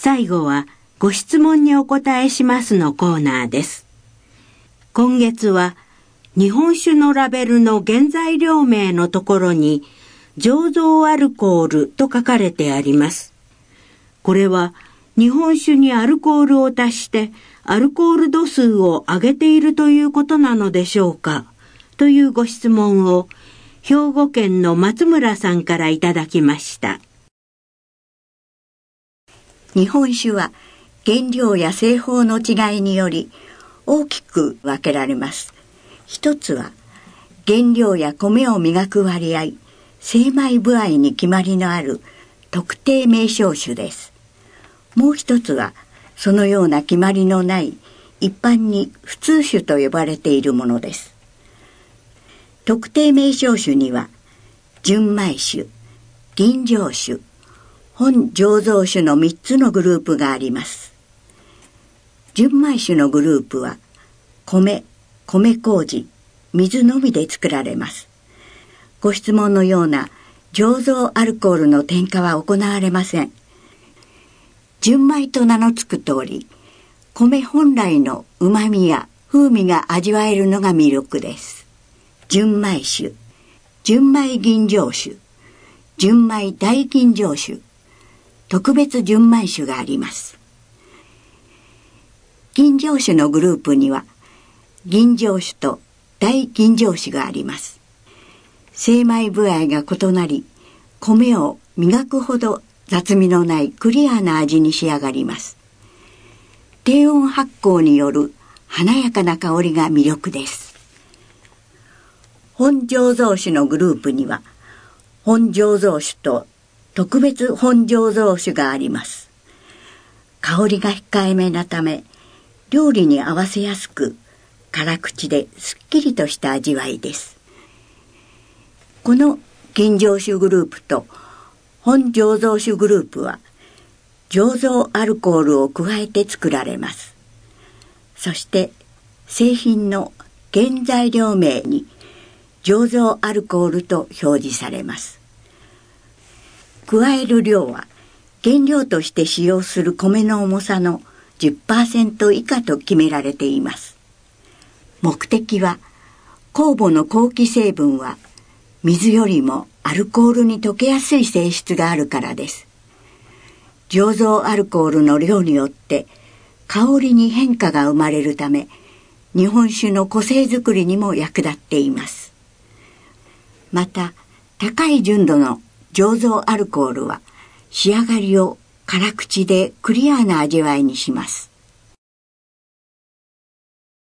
最後はご質問にお答えしますのコーナーです。今月は日本酒のラベルの原材料名のところに醸造アルコールと書かれてあります。これは日本酒にアルコールを足してアルコール度数を上げているということなのでしょうかというご質問を兵庫県の松村さんからいただきました。 日本酒は原料や製法の違いにより大きく分けられます。一つは原料や米を磨く割合、精米部合に決まりのある特定名称酒です。もう一つはそのような決まりのない一般に普通酒と呼ばれているものです。特定名称酒には純米酒、吟醸酒、本醸造酒の3つのグループがあります。純米酒のグループは米麹、水のみで作られます。ご質問のような醸造アルコールの添加は行われません。純米と名の付く通り、米本来の旨味や風味が味わえるのが魅力です。純米酒、純米吟醸酒、純米大吟醸酒、特別純米酒があります。吟醸酒のグループには吟醸酒と大吟醸酒があります。精米部合が異なり、米を磨くほど雑味のないクリアな味に仕上がります。低温発酵による華やかな香りが魅力です。本醸造酒のグループには本醸造酒と特別本醸造酒があります。香りが控えめなため料理に合わせやすく、辛口ですっきりとした味わいです。この吟醸酒グループと本醸造酒グループは醸造アルコールを加えて作られます。そして製品の原材料名に醸造アルコールと表示されます。加える量は原料として使用する米の重さの 10% 以下と決められています。目的は酵母の後期成分は水よりもアルコールに溶けやすい性質があるからです。醸造アルコールの量によって香りに変化が生まれるため、日本酒の個性づくりにも役立っています。また、高い純度の醸造アルコールは仕上がりを辛口でクリアな味わいにします。